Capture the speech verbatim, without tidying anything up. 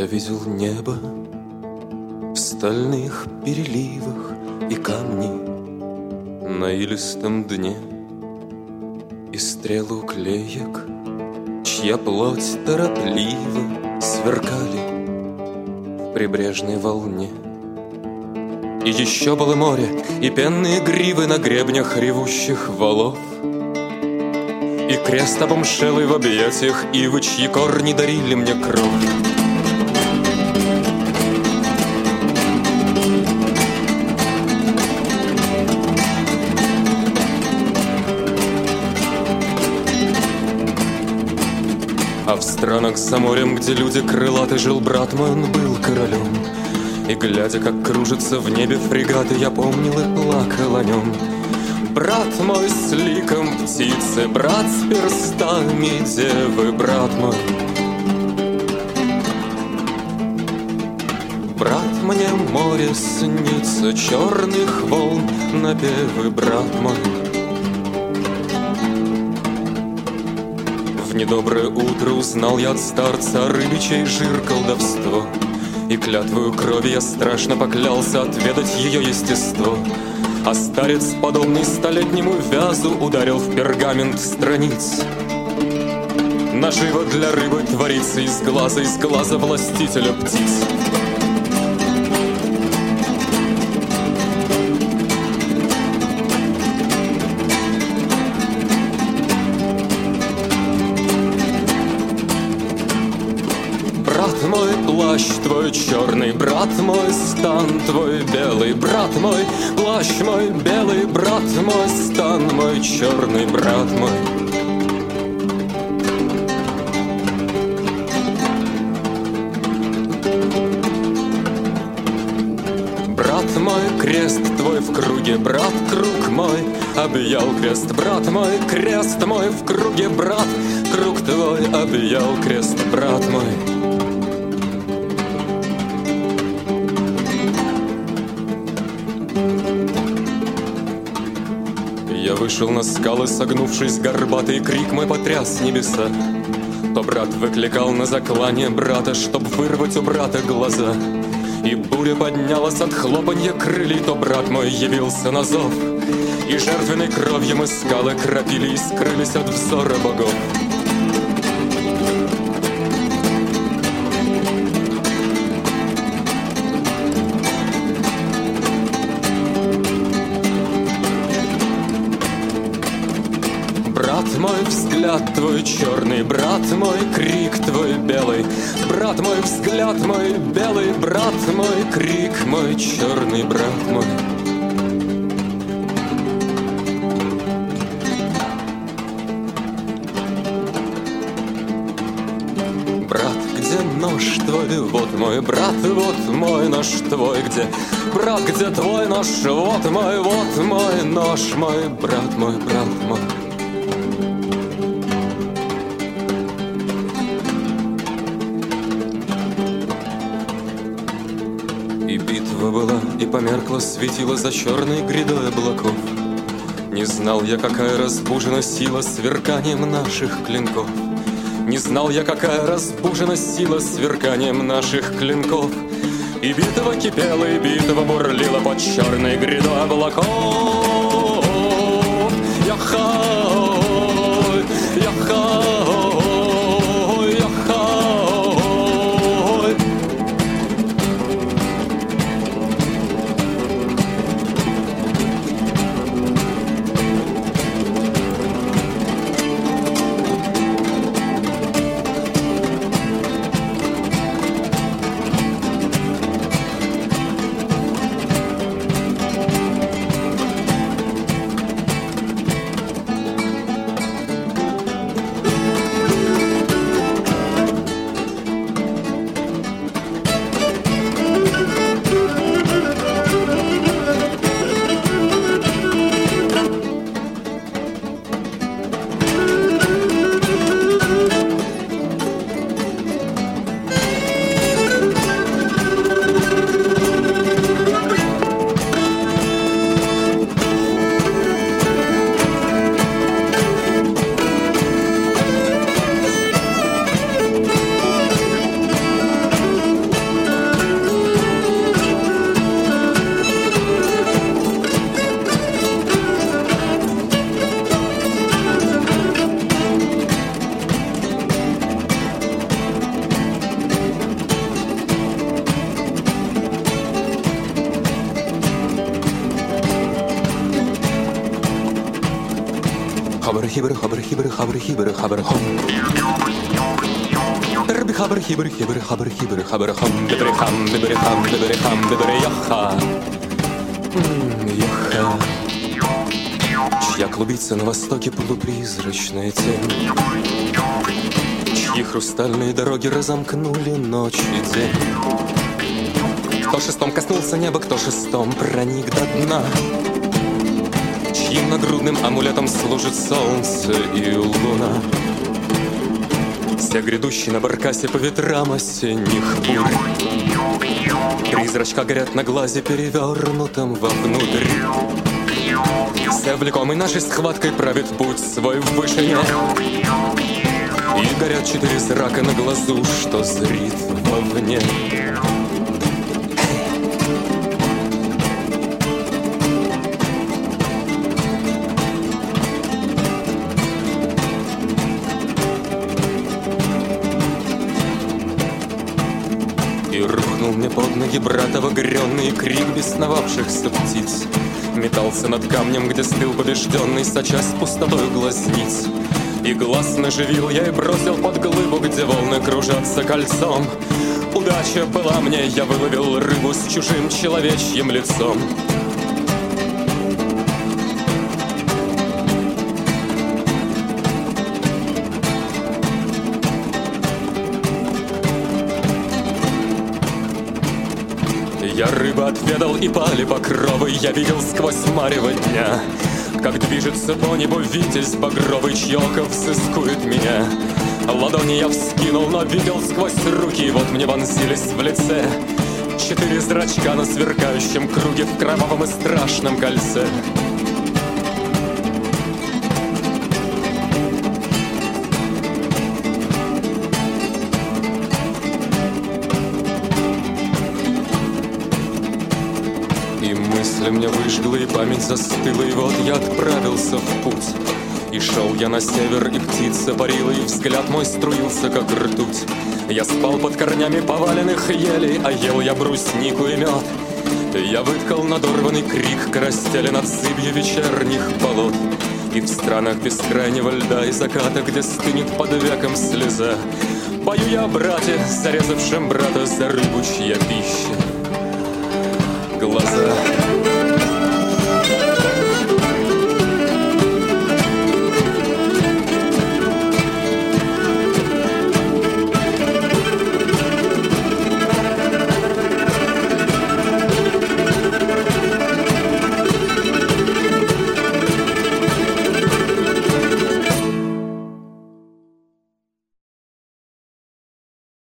видел небо в стальных переливах и камни на илистом дне, и стрелы уклеек, чья плоть торопливо сверкали в прибрежной волне. И еще было море, и пенные гривы на гребнях ревущих валов, и крест обомшелый в объятиях ивы, чьи корни дарили мне кровь. А в странах за морем, где люди крылаты, жил брат мой, он был королем. И глядя, как кружится в небе фрегаты, я помнил и плакал о нем. Брат мой с ликом птицы, брат с перстами девы, брат мой. Брат, мне море снится, черных волн напевы, брат мой. В недоброе утро узнал я от старца рыбичий жир колдовство, и клятвою крови я страшно поклялся отведать ее естество. А старец, подобный столетнему вязу, ударил в пергамент страниц. Наживо для рыбы творится из глаза, из глаза властителя птиц. Брат мой, плащ твой черный, брат мой, стан твой белый, брат мой, плащ мой белый, брат мой, стан мой черный, брат мой. Брат мой, крест твой в круге, брат, круг мой объял крест, брат мой, крест мой в круге, брат, круг твой объял крест, брат мой. Я вышел на скалы, согнувшись, горбатый крик мой потряс небеса. То брат выкликал на заклание брата, чтоб вырвать у брата глаза. И буря поднялась от хлопанья крыльев, то брат мой явился на зов. И жертвенной кровью мы скалы кропили и скрылись от взора богов. Брат мой, взгляд твой черный, брат мой, крик твой белый, брат мой, взгляд мой белый, брат мой, крик мой черный, брат мой. Брат, где нож твой, вот мой брат, вот мой нож твой, где? Брат, где твой нож, вот мой, вот мой нож мой, брат мой, брат мой. И битва была, и померкла светило за черной грядой облаков. Не знал я, какая разбужена сила сверканием наших клинков. Не знал я, какая разбужена сила сверканием наших клинков. И битва кипела, и битва бурлила под черной грядой облаков. Яхай, яхай, яхай. хабр хибр хабр хибр хабр хибр хабр хом. Рби хабр хибр хибр хабр хибр хабр хом. Бибри хам бибри хам бибри хам бибри яха. Яха. Чья клубится на востоке полупризрачная тень, чьи хрустальные дороги разомкнули ночь и день. Кто шестом коснулся неба, кто шестом проник до дна, чьим нагрудным амулетом служит солнце и луна. Все грядущие на баркасе по ветрам осенних бурь, призрачка горят на глазе, перевернутом вовнутрь. Все влекомый нашей схваткой правит путь свой в вышине, и горят четыре зрака на глазу, что зрит вовне. И рухнул мне под ноги братов огренный крик бесновавшихся птиц. Метался над камнем, где стыл побежденный, сочась пустотой глазниц. И глаз наживил я и бросил под глыбу, где волны кружатся кольцом. Удача была мне, я выловил рыбу с чужим человечьим лицом. Я рыбы отведал и пали покровы, я видел сквозь марево дня, как движется по небу витязь багровый, чье око взыскует меня. Ладони я вскинул, но видел сквозь руки, и вот мне вонзились в лице четыре зрачка на сверкающем круге в кровавом и страшном кольце. И мысли мне выжгла, и память застыла, и вот я отправился в путь. И шел я на север, и птица парила, и взгляд мой струился, как ртуть. Я спал под корнями поваленных елей, а ел я бруснику и мед. Я выткал надорванный крик карастели над зыбью вечерних болот. И в странах бескрайнего льда и заката, где стынет под веком слеза, пою я о брате, зарезавшем брата за рыбу, чья пища глаза.